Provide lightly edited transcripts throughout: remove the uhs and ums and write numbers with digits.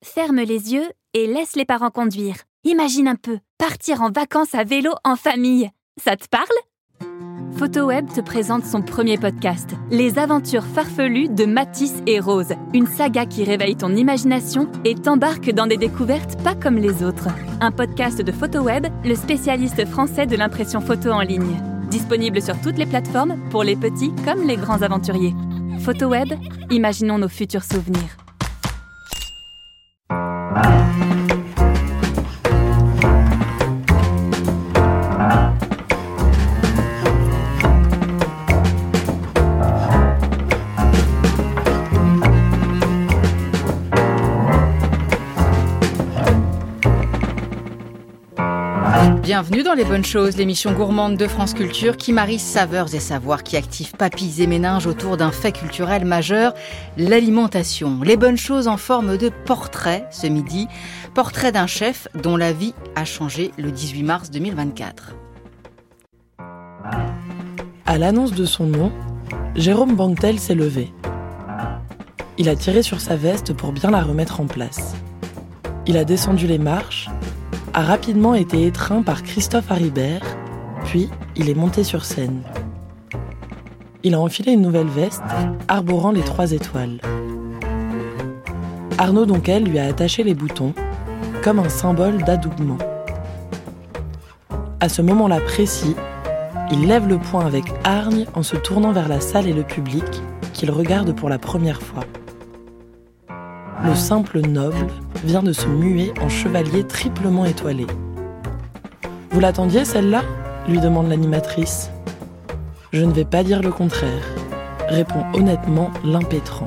Ferme les yeux et laisse les parents conduire. Imagine un peu, partir en vacances à vélo en famille. Ça te parle ? Photoweb te présente son premier podcast, Les aventures farfelues de Mathis et Rose, une saga qui réveille ton imagination et t'embarque dans des découvertes pas comme les autres. Un podcast de Photoweb, le spécialiste français de l'impression photo en ligne. Disponible sur toutes les plateformes pour les petits comme les grands aventuriers. Photoweb, imaginons nos futurs souvenirs. Bienvenue dans Les Bonnes Choses, l'émission gourmande de France Culture qui marie saveurs et savoirs, qui active papilles et méninges autour d'un fait culturel majeur, l'alimentation. Les Bonnes Choses en forme de portrait ce midi, portrait d'un chef dont la vie a changé le 18 mars 2024. À l'annonce de son nom, Jérôme Banquetel s'est levé. Il a tiré sur sa veste pour bien la remettre en place. Il a descendu les marches, a rapidement été étreint par Christophe Haribert, puis il est monté sur scène. Il a enfilé une nouvelle veste, arborant les 3 étoiles. Arnaud Donquel lui a attaché les boutons, comme un symbole d'adoubement. À ce moment-là précis, il lève le poing avec hargne en se tournant vers la salle et le public, qu'il regarde pour la première fois. Le simple noble vient de se muer en chevalier triplement étoilé. « Vous l'attendiez, celle-là » lui demande l'animatrice. « Je ne vais pas dire le contraire », répond honnêtement l'impétrant.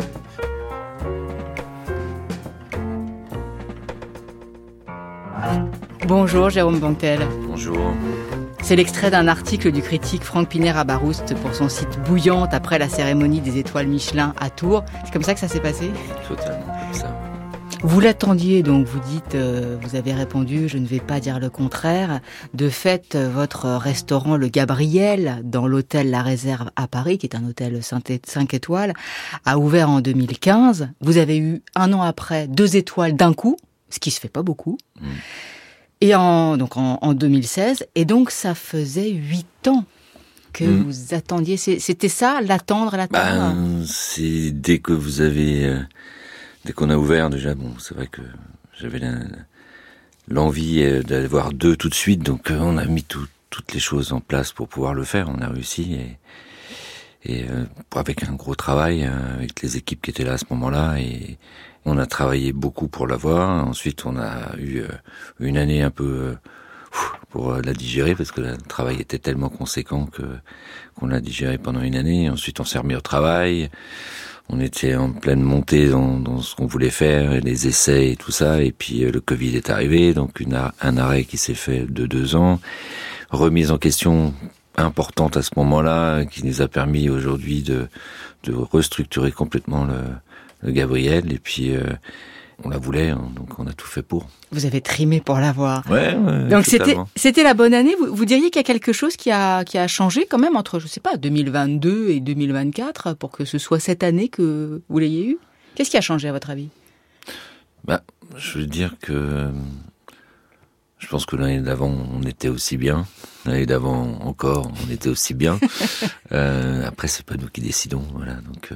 Bonjour Jérôme Banquetel. Bonjour. C'est l'extrait d'un article du critique Franck Piner-Abarouste pour son site Bouillante après la cérémonie des étoiles Michelin à Tours. C'est comme ça que ça s'est passé ? Totalement comme ça. Vous l'attendiez, donc vous dites, vous avez répondu, je ne vais pas dire le contraire. De fait, votre restaurant Le Gabriel, dans l'hôtel La Réserve à Paris, qui est un hôtel 5 étoiles, a ouvert en 2015. Vous avez eu 1 an après 2 étoiles d'un coup, ce qui se fait pas beaucoup. Et en 2016, et donc ça faisait 8 ans que vous attendiez. C'était ça, l'attendre. C'est dès que vous avez... Dès qu'on a ouvert, déjà, c'est vrai que j'avais l'envie d'avoir 2 tout de suite, donc on a mis toutes les choses en place pour pouvoir le faire. On a réussi, et avec un gros travail, avec les équipes qui étaient là à ce moment-là, et on a travaillé beaucoup pour l'avoir. Ensuite, on a eu une année un peu pour la digérer, parce que le travail était tellement conséquent qu'on l'a digéré pendant une année. Ensuite, on s'est remis au travail. On était en pleine montée dans ce qu'on voulait faire, et les essais et tout ça, et puis le Covid est arrivé, donc un arrêt qui s'est fait de 2 ans, remise en question importante à ce moment-là, qui nous a permis aujourd'hui de restructurer complètement le Gabriel, et puis on la voulait, donc on a tout fait pour. Vous avez trimé pour l'avoir. Ouais, donc totalement. c'était la bonne année. Vous diriez qu'il y a quelque chose qui a changé quand même entre, je sais pas, 2022 et 2024 pour que ce soit cette année que vous l'ayez eu. Qu'est-ce qui a changé à votre avis ? Je veux dire que je pense que l'année d'avant on était aussi bien. L'année d'avant encore on était aussi bien. Après c'est pas nous qui décidons, voilà. Donc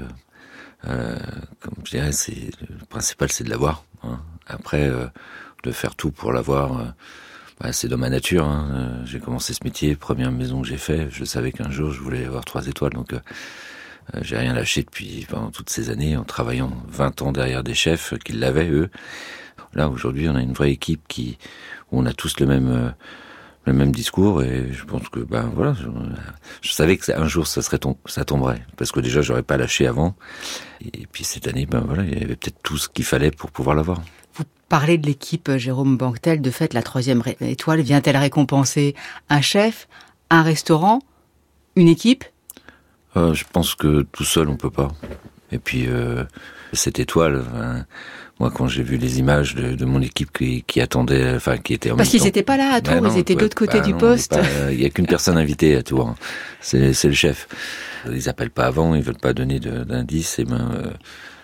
comme je dirais, le principal c'est de l'avoir. Après, de faire tout pour l'avoir, c'est dans ma nature. J'ai commencé ce métier, première maison que j'ai fait, je savais qu'un jour je voulais avoir 3 étoiles, donc j'ai rien lâché pendant toutes ces années, en travaillant 20 ans derrière des chefs qui l'avaient eux. Là aujourd'hui, on a une vraie équipe où on a tous le même discours, et je pense que voilà, je savais que un jour ça tomberait, parce que déjà j'aurais pas lâché avant, et puis cette année voilà, il y avait peut-être tout ce qu'il fallait pour pouvoir l'avoir. Vous parlez de l'équipe Jérôme Banquetel, de fait la 3e étoile vient-elle récompenser un chef, un restaurant, une équipe ? Je pense que tout seul on peut pas, et puis cette étoile, moi quand j'ai vu les images de mon équipe qui attendait, qui était en parce même qu'ils temps... n'étaient pas là à Tours, ils étaient de l'autre côté du poste. Il y a qu'une personne invitée à Tours, c'est le chef. Ils appellent pas avant, ils veulent pas donner d'indices,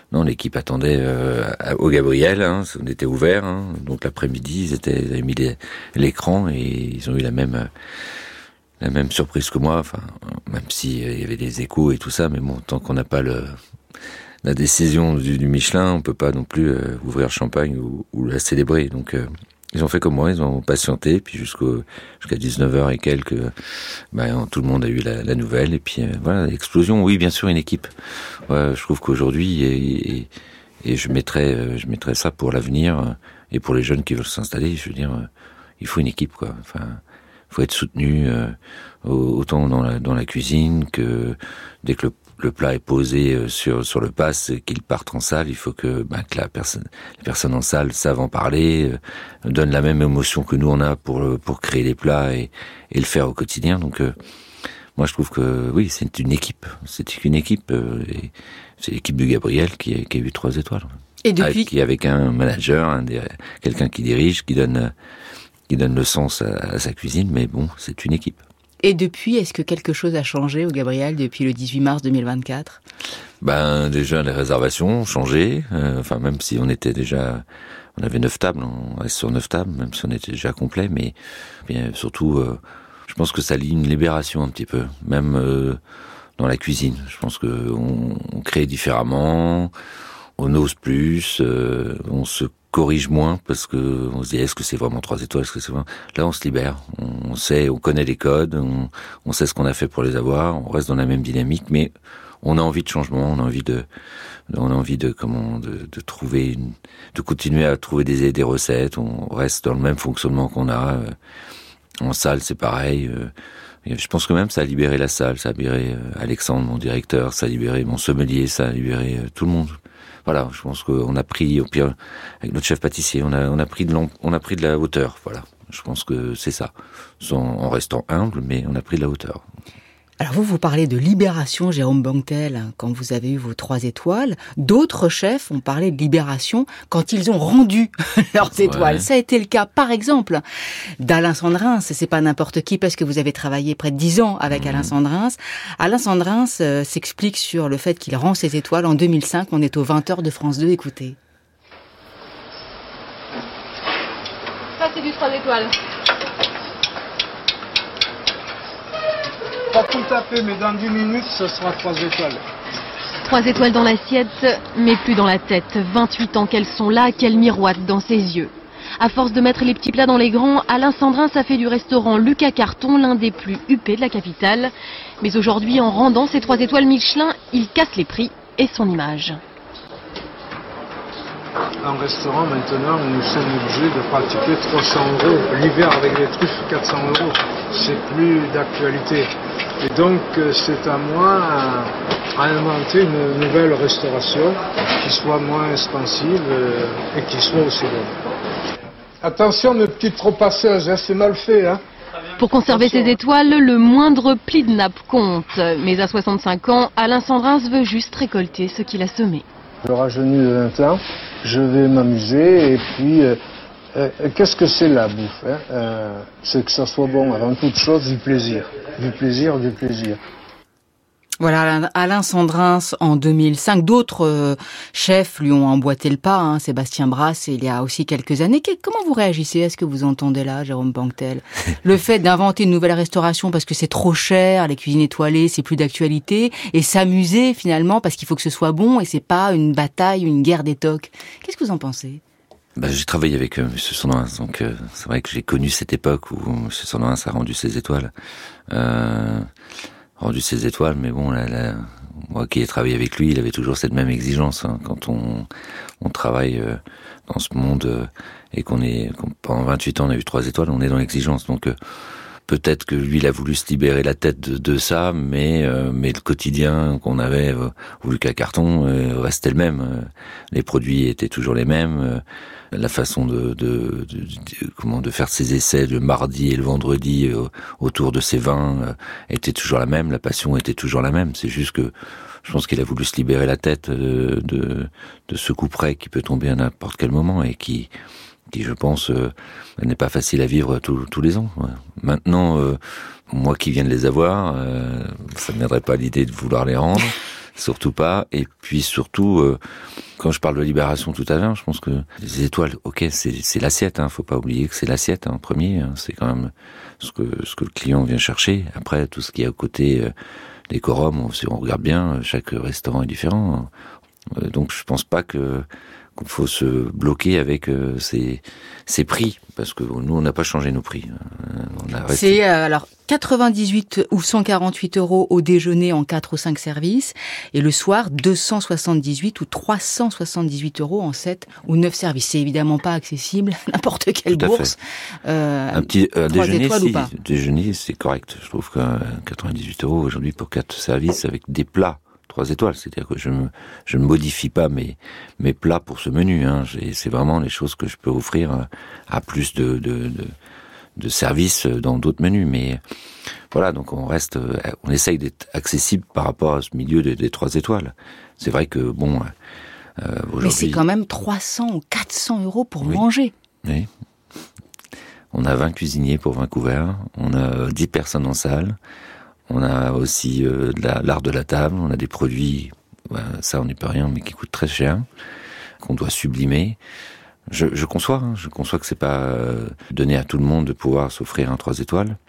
Non, l'équipe attendait au Gabriel, on était ouvert, donc l'après-midi ils avaient mis l'écran et ils ont eu la même surprise que moi, enfin même si il y avait des échos et tout ça, mais bon, tant qu'on n'a pas la décision du Michelin, on peut pas non plus ouvrir le champagne ou la célébrer. Donc ils ont fait comme moi, ils ont patienté, puis jusqu'à 19h et quelques, tout le monde a eu la nouvelle, et puis voilà, l'explosion. Oui, bien sûr, une équipe. Je trouve qu'aujourd'hui, et je mettrais ça pour l'avenir, et pour les jeunes qui veulent s'installer, je veux dire, il faut une équipe, quoi. Enfin, faut être soutenu, autant dans la cuisine que dès que le plat est posé sur le pass, qu'il parte en salle, il faut que les personnes en salle savent en parler, donnent la même émotion que nous on a pour créer les plats et le faire au quotidien. Donc moi je trouve que oui, c'est une équipe. C'est une équipe, et c'est l'équipe du Gabriel qui a eu 3 étoiles. Et depuis, avec un manager, quelqu'un qui dirige, qui donne le sens à sa cuisine, mais bon, c'est une équipe. Et depuis, est-ce que quelque chose a changé au Gabriel depuis le 18 mars 2024 ? Déjà, les réservations ont changé. Même si on avait 9 tables, on reste sur 9 tables, même si on était déjà complet. Mais bien, surtout, je pense que ça lie une libération un petit peu, même dans la cuisine. Je pense que on crée différemment, on ose plus, on se corrige moins parce que on se dit est-ce que c'est vraiment 3 étoiles, est-ce que c'est vraiment... Là on se libère, on connaît les codes, on sait ce qu'on a fait pour les avoir, on reste dans la même dynamique, mais on a envie de changement, on a envie de trouver de continuer à trouver des recettes, on reste dans le même fonctionnement qu'on a. En salle c'est pareil, je pense que même ça a libéré la salle, ça a libéré Alexandre, mon directeur, ça a libéré mon sommelier, ça a libéré tout le monde. Voilà, je pense qu'on a pris, au pire, avec notre chef pâtissier, on a pris de la hauteur. Voilà, je pense que c'est ça. En restant humble, mais on a pris de la hauteur. Alors vous parlez de libération, Jérôme Banquetel, quand vous avez eu vos 3 étoiles. D'autres chefs ont parlé de libération quand ils ont rendu leurs étoiles. Ouais. Ça a été le cas, par exemple, d'Alain Sandrins. C'est pas n'importe qui, parce que vous avez travaillé près de 10 ans avec Alain Sandrins. Alain Sandrins s'explique sur le fait qu'il rend ses étoiles en 2005. On est aux 20h de France 2. Écoutez. Ça, c'est du 3 étoiles. Pas tout à fait, mais dans 10 minutes, ce sera 3 étoiles. 3 étoiles dans l'assiette, mais plus dans la tête. 28 ans qu'elles sont là, qu'elles miroitent dans ses yeux. À force de mettre les petits plats dans les grands, Alain Sandrins a fait du restaurant Lucas Carton l'un des plus huppés de la capitale. Mais aujourd'hui, en rendant ses 3 étoiles Michelin, il casse les prix et son image. En restaurant, maintenant, nous sommes obligés de pratiquer 300 €. L'hiver, avec les truffes, 400 €. C'est plus d'actualité. Et donc, c'est à moi à inventer une nouvelle restauration qui soit moins expansive et qui soit aussi bonne. Attention, ne petites trop passeuses, c'est mal fait. Pour conserver ses étoiles, le moindre pli de nappe compte. Mais à 65 ans, Alain Sandrins veut juste récolter ce qu'il a semé. Je rajeunis de 20 ans, je vais m'amuser et puis qu'est-ce que c'est la bouffe c'est que ça soit bon, avant toute chose, du plaisir. Du plaisir, du plaisir. Voilà, Alain Sandrins en 2005. D'autres chefs lui ont emboîté le pas, Sébastien Brasse, il y a aussi quelques années. Comment vous réagissez à ce que vous entendez là, Jérôme Banquetel ? Le fait d'inventer une nouvelle restauration parce que c'est trop cher, les cuisines étoilées, c'est plus d'actualité, et s'amuser finalement parce qu'il faut que ce soit bon et c'est pas une bataille, une guerre d'étoque. Qu'est-ce que vous en pensez ? J'ai travaillé avec M. Sandrins, donc c'est vrai que j'ai connu cette époque où M. Sandrins a rendu ses étoiles. Mais bon, moi qui ai travaillé avec lui, il avait toujours cette même exigence. Quand on travaille dans ce monde et pendant 28 ans on a eu 3 étoiles, on est dans l'exigence. Donc peut-être que lui, il a voulu se libérer la tête de ça, mais le quotidien qu'on avait au Lucas Carton restait le même. Les produits étaient toujours les mêmes. La façon de faire ses essais le mardi et le vendredi autour de ses vins était toujours la même. La passion était toujours la même. C'est juste que je pense qu'il a voulu se libérer la tête de ce coup près qui peut tomber à n'importe quel moment et qui je pense n'est pas facile à vivre tous les ans. Ouais. Maintenant, moi qui viens de les avoir, ça ne m'aiderait pas l'idée de vouloir les rendre. surtout pas. Et puis surtout, quand je parle de libération tout à l'heure, je pense que les étoiles, ok, c'est l'assiette, faut pas oublier que c'est l'assiette en premier, c'est quand même ce que le client vient chercher. Après, tout ce qui est à côté, décorum, si on regarde bien, chaque restaurant est différent. Donc je pense pas qu'il faut se bloquer avec ces prix, parce que nous on n'a pas changé nos prix. C'est alors 98 ou 148 euros au déjeuner en 4 ou 5 services, et le soir 278 ou 378 euros en 7 ou 9 services. C'est évidemment pas accessible à n'importe quelle bourse. Un petit déjeuner, ou pas. Déjeuner, c'est correct. Je trouve que 98 euros aujourd'hui pour 4 services avec des plats 3 étoiles, c'est-à-dire que je ne modifie pas mes plats pour ce menu. C'est vraiment les choses que je peux offrir à plus de services dans d'autres menus. Mais voilà, donc on essaye d'être accessible par rapport à ce milieu des 3 étoiles. C'est vrai que bon, aujourd'hui, mais c'est quand même 300 ou 400 euros pour manger. Oui. On a 20 cuisiniers pour 20 couverts. On a 10 personnes en salle. On a aussi l'art de la table, on a des produits, ça on n'y peut rien, mais qui coûtent très cher, qu'on doit sublimer. Je conçois que c'est pas donné à tout le monde de pouvoir s'offrir un 3 étoiles,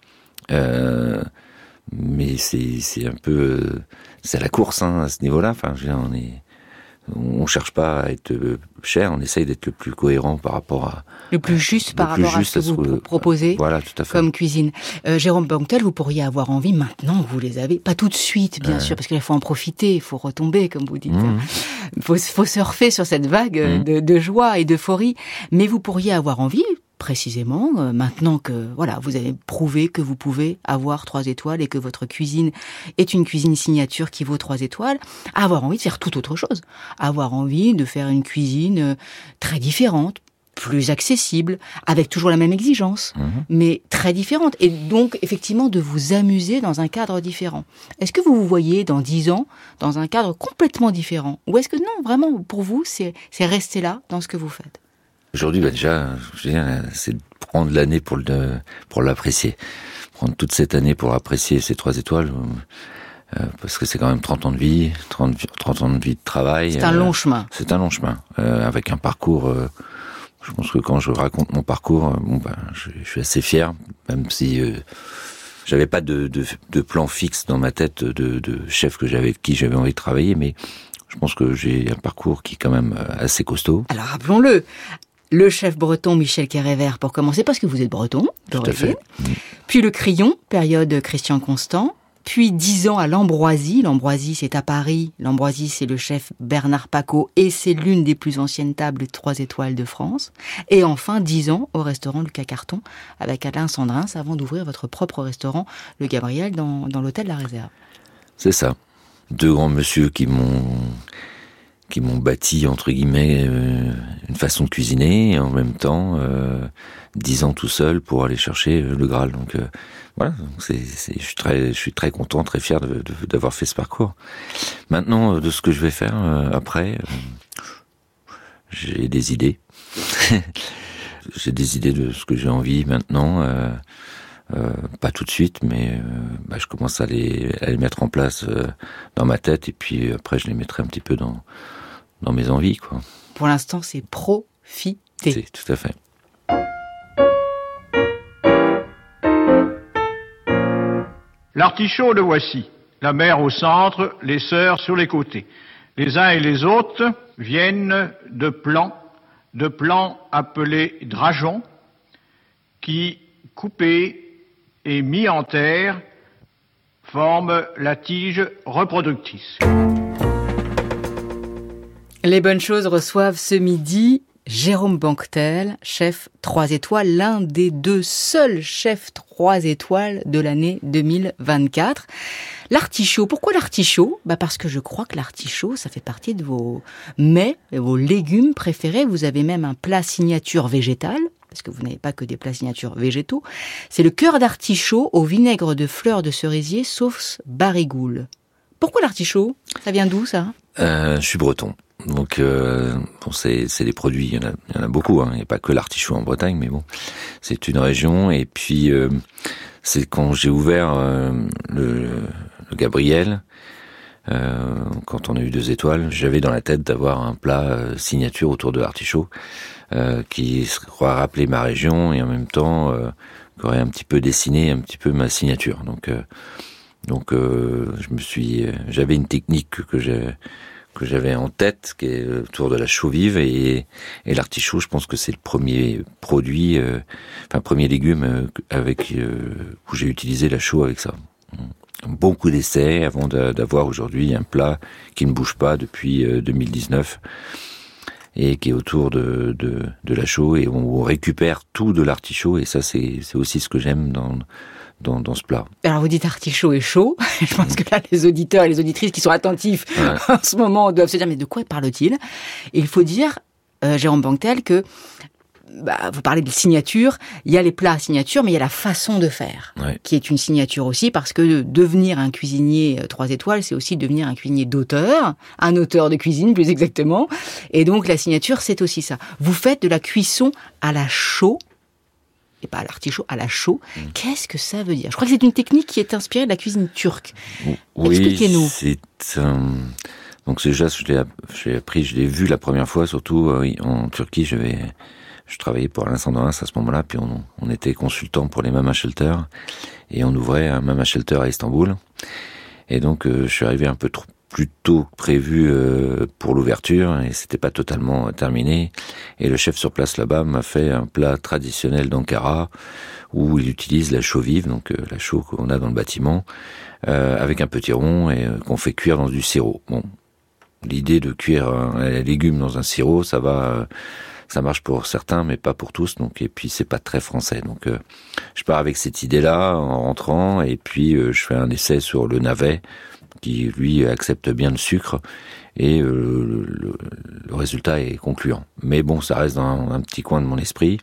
mais c'est un peu, c'est la course à ce niveau-là. Enfin, je veux dire, on cherche pas à être cher, on essaye d'être le plus cohérent par rapport à... Le plus juste par rapport à ce que vous proposez, voilà, tout à fait, comme cuisine. Jérôme Banctel, vous pourriez avoir envie, maintenant que vous les avez, pas tout de suite, bien sûr, parce qu'il faut en profiter, il faut retomber, comme vous dites. Il faut surfer sur cette vague de joie et d'euphorie, mais vous pourriez avoir envie, précisément, maintenant que vous avez prouvé que vous pouvez avoir 3 étoiles et que votre cuisine est une cuisine signature qui vaut 3 étoiles, avoir envie de faire tout autre chose, avoir envie de faire une cuisine très différente, plus accessible, avec toujours la même exigence, mais très différente, et donc effectivement de vous amuser dans un cadre différent. Est-ce que vous vous voyez dans 10 ans dans un cadre complètement différent, ou est-ce que non, vraiment pour vous c'est rester là dans ce que vous faites? Aujourd'hui, déjà, je veux dire, c'est de prendre l'année pour l'apprécier. Prendre toute cette année pour apprécier ces 3 étoiles, parce que c'est quand même 30 ans de vie, 30 ans de vie de travail. C'est un long chemin. C'est un long chemin, avec un parcours, je pense que quand je raconte mon parcours, je suis assez fier, même si j'avais pas de plan fixe dans ma tête de chef avec qui j'avais envie de travailler, mais je pense que j'ai un parcours qui est quand même assez costaud. Alors rappelons-le, le chef breton Michel Kérévert, pour commencer, parce que vous êtes breton, d'origine. Puis le Crillon, période Christian Constant. Puis 10 ans à l'Ambroisie. L'Ambroisie, c'est à Paris. L'Ambroisie, c'est le chef Bernard Pacaud, et c'est l'une des plus anciennes tables 3 étoiles de France. Et enfin, 10 ans au restaurant Lucas Carton, avec Alain Sandrin, avant d'ouvrir votre propre restaurant, le Gabriel, dans l'hôtel La Réserve. C'est ça. 2 grands monsieur qui m'ont bâti, entre guillemets, une façon de cuisiner, et en même temps 10 ans tout seul pour aller chercher le Graal. Donc voilà, je suis très content, très fier d'avoir fait ce parcours. Maintenant, de ce que je vais faire après, j'ai des idées. J'ai des idées de ce que j'ai envie maintenant. Pas tout de suite, mais je commence à les mettre en place dans ma tête, et puis après je les mettrai un petit peu dans mes envies, quoi. Pour l'instant, c'est profiter. C'est tout à fait. L'artichaut le voici, la mère au centre, les sœurs sur les côtés. Les uns et les autres viennent de plants appelés drageons, qui, coupés et mis en terre, forment la tige reproductrice. Les bonnes choses reçoivent ce midi Jérôme Banctel, chef 3 étoiles, l'un des 2 seuls chefs 3 étoiles de l'année 2024. L'artichaut, pourquoi l'artichaut ? Parce que je crois que l'artichaut, ça fait partie de vos mets, de vos légumes préférés. Vous avez même un plat signature végétal, parce que vous n'avez pas que des plats signature végétaux. C'est le cœur d'artichaut au vinaigre de fleurs de cerisier, sauce barigoule. Pourquoi l'artichaut ? Ça vient d'où, ça ? Je suis breton. Donc c'est des produits, il y en a beaucoup, il n'y a pas que l'artichaut en Bretagne, mais bon, c'est une région. Et puis c'est quand j'ai ouvert le Gabriel, quand on a eu 2 étoiles, j'avais dans la tête d'avoir un plat signature autour de l'artichaut qui aurait rappelé ma région et en même temps qui aurait un petit peu dessiné un petit peu ma signature. Donc j'avais une technique que j'avais en tête, qui est autour de la chaux vive, et l'artichaut, je pense que c'est le premier produit, premier légume où j'ai utilisé la chaux avec ça. Beaucoup d'essais avant d'avoir aujourd'hui un plat qui ne bouge pas depuis 2019 et qui est autour de la chaux, et on récupère tout de l'artichaut, et ça c'est aussi ce que j'aime dans ce plat. Alors vous dites artichaut et chaud, je pense que là les auditeurs et les auditrices qui sont attentifs en ce moment doivent se dire mais de quoi parle-t-il ? Et il faut dire, Jérôme Banquetel, que vous parlez de signature, il y a les plats signature, mais il y a la façon de faire, qui est une signature aussi, parce que devenir un cuisinier 3 étoiles, c'est aussi devenir un cuisinier d'auteur, un auteur de cuisine plus exactement, et donc la signature c'est aussi ça. Vous faites de la cuisson à la chaux, et pas à l'artichaut, à la chaux. Qu'est-ce que ça veut dire ? Je crois que c'est une technique qui est inspirée de la cuisine turque. Oui, expliquez-nous. Donc déjà, je l'ai vu la première fois, surtout en Turquie. Je travaillais pour Alain Sandrin à ce moment-là, puis on était consultant pour les Mama Shelter, et on ouvrait un Mama Shelter à Istanbul. Et donc, je suis arrivé un peu plus tôt que prévu pour l'ouverture, et c'était pas totalement terminé. Et le chef sur place là-bas m'a fait un plat traditionnel d'Ankara, où il utilise la chaux vive, donc la chaux qu'on a dans le bâtiment, avec un petit rond, et qu'on fait cuire dans du sirop. Bon, l'idée de cuire un légume dans un sirop, ça marche pour certains, mais pas pour tous. Donc, et puis c'est pas très français. Donc, je pars avec cette idée-là en rentrant, et puis je fais un essai sur le navet, qui lui accepte bien le sucre, et le résultat est concluant. Mais bon, ça reste dans un petit coin de mon esprit.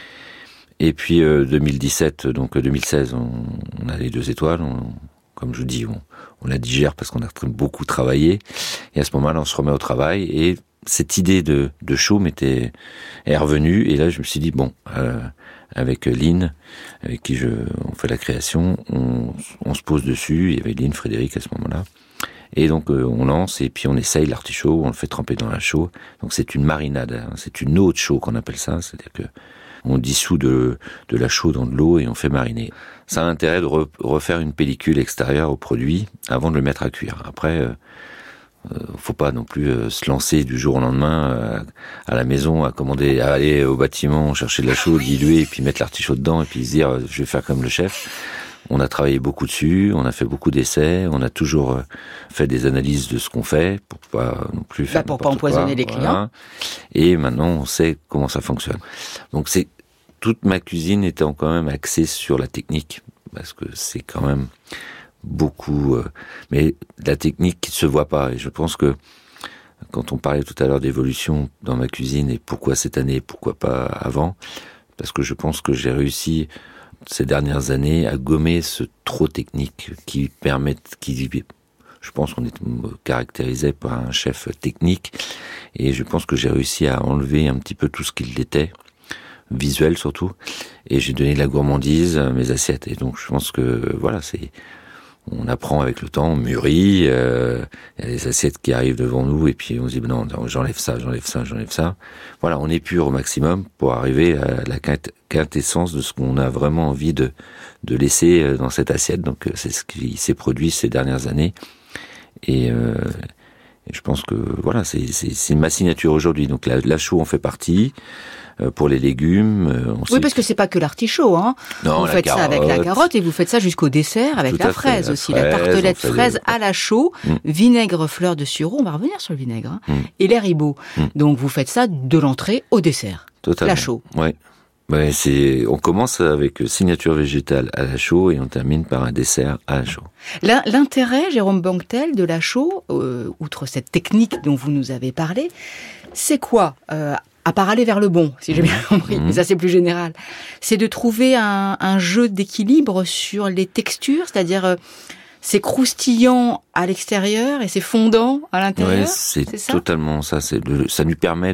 Et puis 2017, donc 2016, on a les 2 étoiles. Comme je vous dis, on la digère parce qu'on a beaucoup travaillé. Et à ce moment-là, on se remet au travail, et cette idée de chaux est revenue, et là je me suis dit avec Lynn, avec qui on fait la création, on se pose dessus. Il y avait Lynn, Frédéric à ce moment-là, et donc on lance, et puis on essaye l'artichaut, on le fait tremper dans la chaux. Donc c'est une marinade, c'est une eau de chaux qu'on appelle ça, c'est-à-dire que on dissout de la chaux dans de l'eau et on fait mariner. Ça a l'intérêt de refaire une pellicule extérieure au produit avant de le mettre à cuire. Après, faut pas non plus se lancer du jour au lendemain à la maison, à aller au bâtiment chercher de la chaux diluée, et puis mettre l'artichaut dedans, et puis se dire je vais faire comme le chef. On a travaillé beaucoup dessus, on a fait beaucoup d'essais, on a toujours fait des analyses de ce qu'on fait pour pas non plus faire pour pas empoisonner les clients. Et maintenant on sait comment ça fonctionne. Donc toute ma cuisine étant quand même axée sur la technique, parce que c'est quand même beaucoup, mais la technique qui ne se voit pas. Et je pense que quand on parlait tout à l'heure d'évolution dans ma cuisine, et pourquoi cette année, pourquoi pas avant, parce que je pense que j'ai réussi ces dernières années à gommer ce trop technique je pense qu'on est caractérisé par un chef technique, et je pense que j'ai réussi à enlever un petit peu tout ce qu'il était, visuel surtout, et j'ai donné de la gourmandise à mes assiettes. Et donc je pense que on apprend avec le temps, on mûrit, il y a des assiettes qui arrivent devant nous, et puis on se dit non, j'enlève ça. Voilà, on épure au maximum pour arriver à la quintessence de ce qu'on a vraiment envie de laisser dans cette assiette. Donc c'est ce qui s'est produit ces dernières années, et je pense que voilà, c'est ma signature aujourd'hui. Donc la chaux en fait partie. Pour les légumes. Oui, parce que c'est pas que l'artichaut, hein. Non, vous faites ça avec la carotte, et vous faites ça jusqu'au dessert avec la fraise aussi. La tartelette fraise à la chaux, vinaigre, fleur de sureau, on va revenir sur le vinaigre, et les ribauds. Donc vous faites ça de l'entrée au dessert. Totalement. La chaux. Ouais. On commence avec signature végétale à la chaux, et on termine par un dessert à la chaux. L'intérêt, Jérôme Banquetel, de la chaux, outre cette technique dont vous nous avez parlé, c'est quoi à part aller vers le bon, si j'ai bien compris, mais ça c'est plus général, c'est de trouver un jeu d'équilibre sur les textures, c'est-à-dire c'est croustillant à l'extérieur et c'est fondant à l'intérieur. Ouais, c'est ça totalement ça. Ça lui permet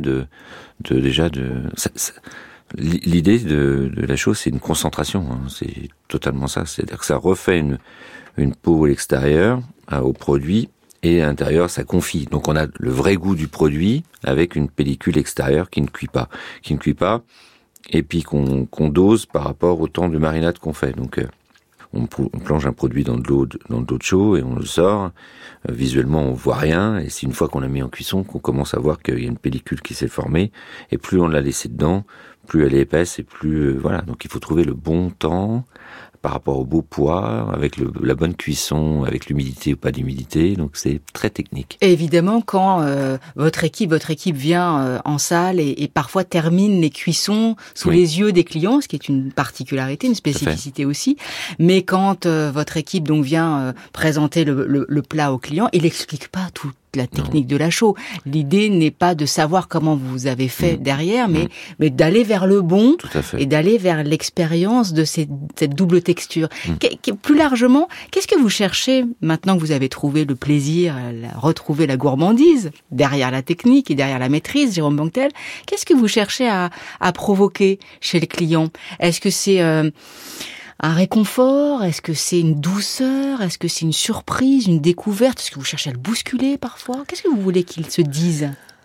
l'idée de la chose, c'est une concentration. Hein, c'est totalement ça. C'est-à-dire que ça refait une peau à l'extérieur au produit, et à l'intérieur ça confit. Donc on a le vrai goût du produit avec une pellicule extérieure qui ne cuit pas, et puis qu'on dose par rapport au temps de marinade qu'on fait. Donc on plonge un produit dans de l'eau de chaud et on le sort. Visuellement, on voit rien. Et c'est une fois qu'on l'a mis en cuisson qu'on commence à voir qu'il y a une pellicule qui s'est formée. Et plus on l'a laissé dedans, plus elle est épaisse et plus voilà. Donc il faut trouver le bon temps par rapport au beau poids, avec la bonne cuisson, avec l'humidité ou pas d'humidité. Donc c'est très technique. Et évidemment, quand votre équipe vient en salle et parfois termine les cuissons sous les yeux des clients, ce qui est une particularité, une spécificité aussi. Mais quand votre équipe donc vient présenter le plat au client, il n'explique pas toute la technique de la chaux. L'idée n'est pas de savoir comment vous avez fait derrière, mais d'aller vers le bon et d'aller vers l'expérience de cette double texture. Plus largement, qu'est-ce que vous cherchez maintenant que vous avez trouvé le plaisir, retrouvé la gourmandise derrière la technique et derrière la maîtrise, Jérôme Banquetel? Qu'est-ce que vous cherchez à provoquer chez le client? Est-ce que c'est un réconfort? Est-ce que c'est une douceur? Est-ce que c'est une surprise, une découverte? Est-ce que vous cherchez à le bousculer parfois? Qu'est-ce que vous voulez qu'il se dise?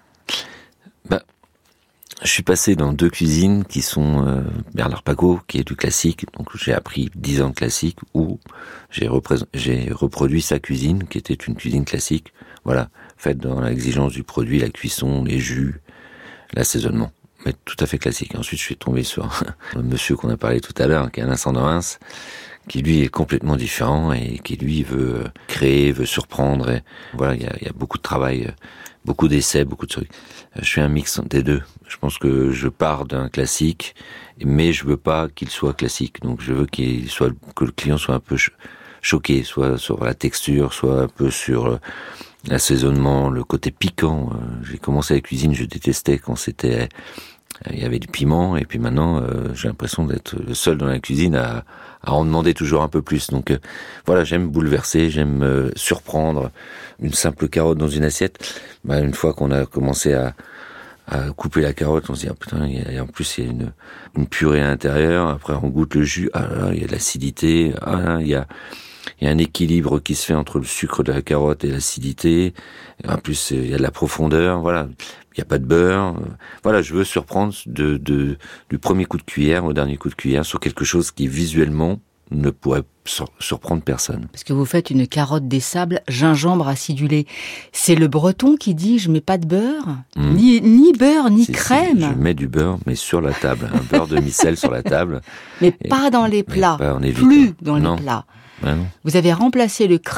Je suis passé dans 2 cuisines qui sont Bernard Pacot, qui est du classique, donc j'ai appris 10 ans de classique, où j'ai reproduit sa cuisine, qui était une cuisine classique, voilà, faite dans l'exigence du produit, la cuisson, les jus, l'assaisonnement. Mais tout à fait classique. Ensuite, je suis tombé sur un monsieur qu'on a parlé tout à l'heure, qui est Alain Sanderens, qui lui est complètement différent et qui lui veut créer, veut surprendre. Et voilà, il y a beaucoup de travail, beaucoup d'essais, beaucoup de trucs. Je fais un mix des deux. Je pense que je pars d'un classique, mais je veux pas qu'il soit classique. Donc je veux que le client soit un peu choqué, soit sur la texture, soit un peu sur l'assaisonnement, le côté piquant. J'ai commencé la cuisine, je détestais quand il y avait du piment, et puis maintenant j'ai l'impression d'être le seul dans la cuisine à en demander toujours un peu plus. Donc voilà, j'aime bouleverser, j'aime surprendre. Une simple carotte dans une assiette, une fois qu'on a commencé à couper la carotte, on se dit putain, en plus il y a une purée à l'intérieur. Après on goûte le jus, il y a de l'acidité, il y a un équilibre qui se fait entre le sucre de la carotte et l'acidité. En plus, il y a de la profondeur. Voilà, il n'y a pas de beurre. Voilà, je veux surprendre du premier coup de cuillère au dernier coup de cuillère sur quelque chose qui visuellement ne pourrait surprendre personne. Parce que vous faites une carotte des sables, gingembre acidulé. C'est le breton qui dit je mets pas de beurre, ni beurre ni crème. Je mets du beurre, mais sur la table, un beurre demi-sel sur la table. Mais pas dans les plats. Plus dans les plats. Non. Vous avez remplacé le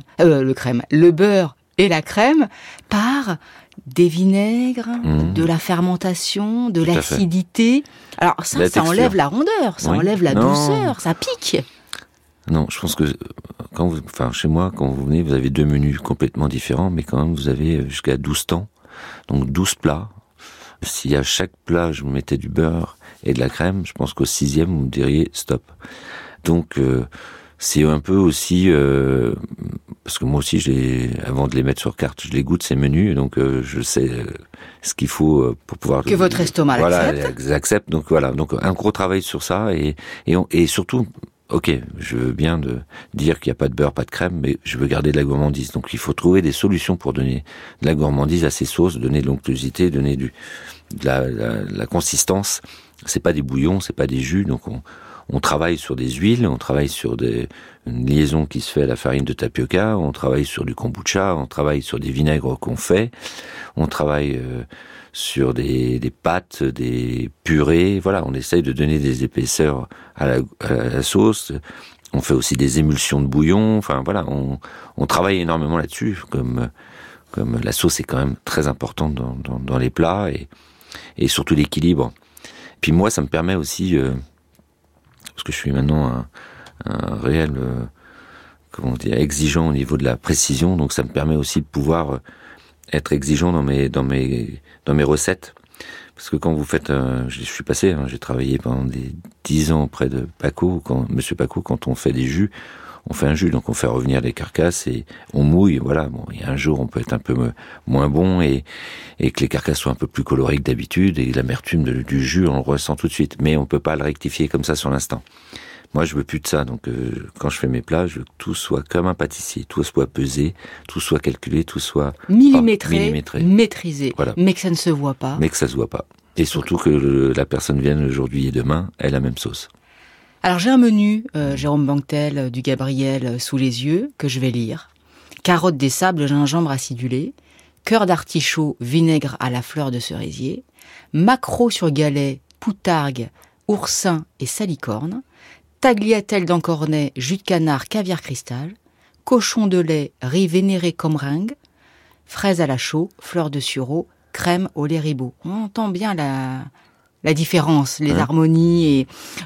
beurre et la crème par des vinaigres, de la fermentation, de l'acidité. Alors ça enlève la rondeur, ça enlève la douceur, ça pique. Non, je pense que chez moi, quand vous venez, vous avez 2 menus complètement différents, mais quand même vous avez jusqu'à 12 temps, donc 12 plats. Si à chaque plat je mettais du beurre et de la crème, je pense qu'au 6e vous me diriez stop. Donc c'est un peu aussi parce que moi aussi avant de les mettre sur carte, je les goûte ces menus, donc je sais ce qu'il faut pour pouvoir que votre estomac accepte. Donc voilà, donc un gros travail sur ça et surtout. Ok, je veux bien dire qu'il n'y a pas de beurre, pas de crème, mais je veux garder de la gourmandise. Donc il faut trouver des solutions pour donner de la gourmandise à ces sauces, donner de l'onctuosité, donner de la consistance. C'est pas des bouillons, c'est pas des jus, donc on travaille sur des huiles, on travaille sur une liaison qui se fait à la farine de tapioca, on travaille sur du kombucha, on travaille sur des vinaigres qu'on fait, on travaille sur des pâtes, des purées, voilà, on essaye de donner des épaisseurs à la sauce. On fait aussi des émulsions de bouillon, enfin voilà, on travaille énormément là-dessus, comme la sauce est quand même très importante dans les plats et surtout l'équilibre. Puis moi, ça me permet aussi, parce que je suis maintenant un réel exigeant au niveau de la précision, donc ça me permet aussi de pouvoir être exigeant dans mes recettes. Parce que quand vous faites, je suis passé, j'ai travaillé pendant des 10 ans auprès de Pacot, Monsieur Pacot, quand on fait des jus, on fait un jus, donc on fait revenir les carcasses et on mouille, voilà. Bon, il y a un jour, on peut être un peu moins bon et que les carcasses soient un peu plus colorées que d'habitude et l'amertume du jus, on le ressent tout de suite. Mais on peut pas le rectifier comme ça sur l'instant. Moi, je veux plus de ça. Donc, quand je fais mes plats, je veux que tout soit comme un pâtissier, tout soit pesé, tout soit calculé, tout soit millimétré. Maîtrisé, voilà. Mais que ça ne se voit pas. Mais que ça se voit pas. Et surtout que la personne vienne aujourd'hui et demain ait la même sauce. Alors j'ai un menu, Jérôme Banquetel, du Gabriel sous les yeux, que je vais lire. Carottes des sables, gingembre acidulé, cœur d'artichaut, vinaigre à la fleur de cerisier, maquereau sur galet, poutargue, oursin et salicorne, tagliatelle d'encornet, jus de canard, caviar cristal, cochon de lait, riz vénéré comme ringue, fraises à la chaux, fleur de sureau, crème au lait ribot. On entend bien la différence, les harmonies et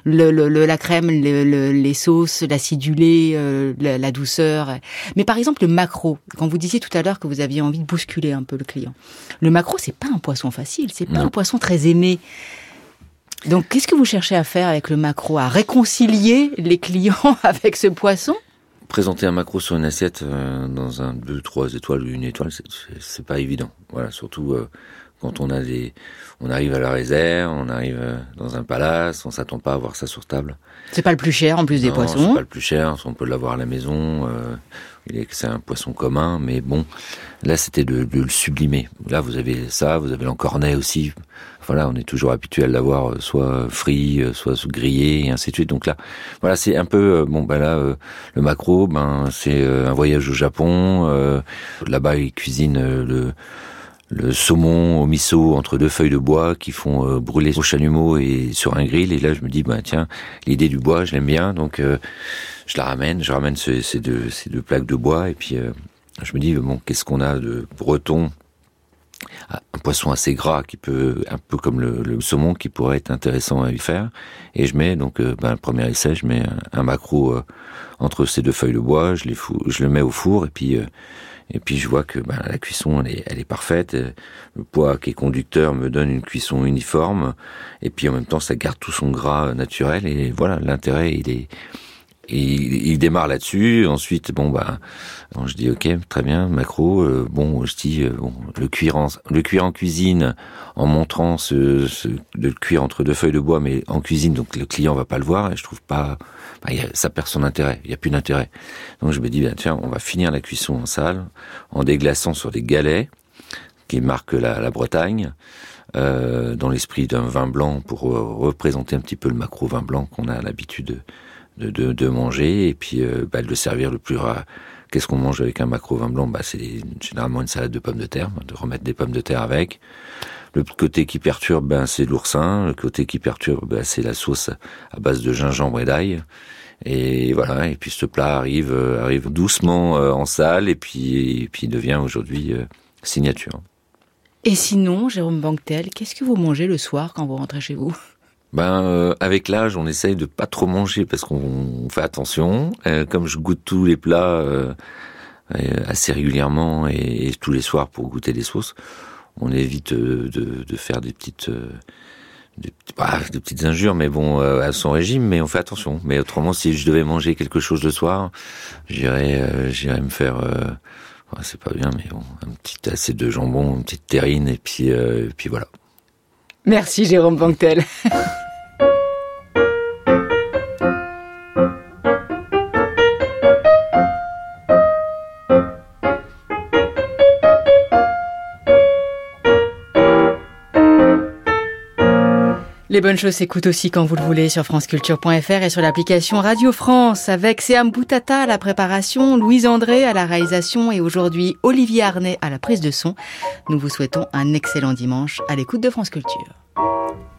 la crème, les sauces, l'acidulé, la douceur. Mais par exemple, le maquereau, quand vous disiez tout à l'heure que vous aviez envie de bousculer un peu le client, le maquereau, c'est pas un poisson facile, c'est pas un poisson très aimé. Donc, qu'est-ce que vous cherchez à faire avec le maquereau? À réconcilier les clients avec ce poisson? Présenter un maquereau sur une assiette dans un 2, 3 étoiles ou 1 étoile, c'est pas évident. Voilà, surtout quand on arrive à la réserve, on arrive dans un palace, on s'attend pas à voir ça sur table. C'est pas le plus cher en plus des poissons. C'est pas le plus cher, on peut l'avoir à la maison. C'est un poisson commun, mais bon, là c'était de le sublimer. Là vous avez ça, vous avez l'encornet aussi. Voilà, on est toujours habitué à l'avoir soit frit, soit grillé, et ainsi de suite. Donc là, voilà, c'est un peu le maquereau, c'est un voyage au Japon. Là-bas, ils cuisinent le saumon au miso entre 2 feuilles de bois qui font brûler au chalumeau et sur un grill. Et là, je me dis, tiens, l'idée du bois, je l'aime bien, donc je ramène ces deux plaques de bois. Et puis, je me dis, qu'est-ce qu'on a de breton? Un poisson assez gras qui peut, un peu comme le saumon, qui pourrait être intéressant à y faire. Et je mets donc, le premier essai, je mets un maquereau entre ces 2 feuilles de bois, je le mets au four, et puis je vois que la cuisson elle est parfaite. Le poids qui est conducteur me donne une cuisson uniforme, et puis en même temps ça garde tout son gras naturel. Et voilà, l'intérêt il démarre là-dessus. Ensuite je dis ok, très bien, maquereau. Je dis le cuire en cuisine en montrant le cuire entre 2 feuilles de bois, mais en cuisine, donc le client va pas le voir, et je trouve pas. Ça perd son intérêt, il y a plus d'intérêt. Donc je me dis, tiens, on va finir la cuisson en salle, en déglaçant sur des galets qui marquent la Bretagne, dans l'esprit d'un vin blanc, pour représenter un petit peu le maquereau vin blanc qu'on a l'habitude de manger, et puis de le servir le plus rare. Qu'est-ce qu'on mange avec un maquereau vin blanc? C'est généralement une salade de pommes de terre, de remettre des pommes de terre avec. Le côté qui perturbe, c'est l'oursin. Le côté qui perturbe, c'est la sauce à base de gingembre et d'ail. Et voilà. Et puis ce plat arrive doucement en salle, et puis devient aujourd'hui signature. Et sinon, Jérôme Banquetel, qu'est-ce que vous mangez le soir quand vous rentrez chez vous? Avec l'âge, on essaye de pas trop manger parce qu'on fait attention. Comme je goûte tous les plats assez régulièrement et tous les soirs pour goûter les sauces, on évite de faire des petites injures, mais à son régime, mais on fait attention. Mais autrement, si je devais manger quelque chose le soir, j'irais me faire, c'est pas bien, mais un petit assiette de jambon, une petite terrine, et puis voilà. Merci Jérôme Banquetel. Les bonnes choses s'écoutent aussi quand vous le voulez sur franceculture.fr et sur l'application Radio France, avec Séam Boutata à la préparation, Louise André à la réalisation et aujourd'hui Olivier Arnay à la prise de son. Nous vous souhaitons un excellent dimanche à l'écoute de France Culture.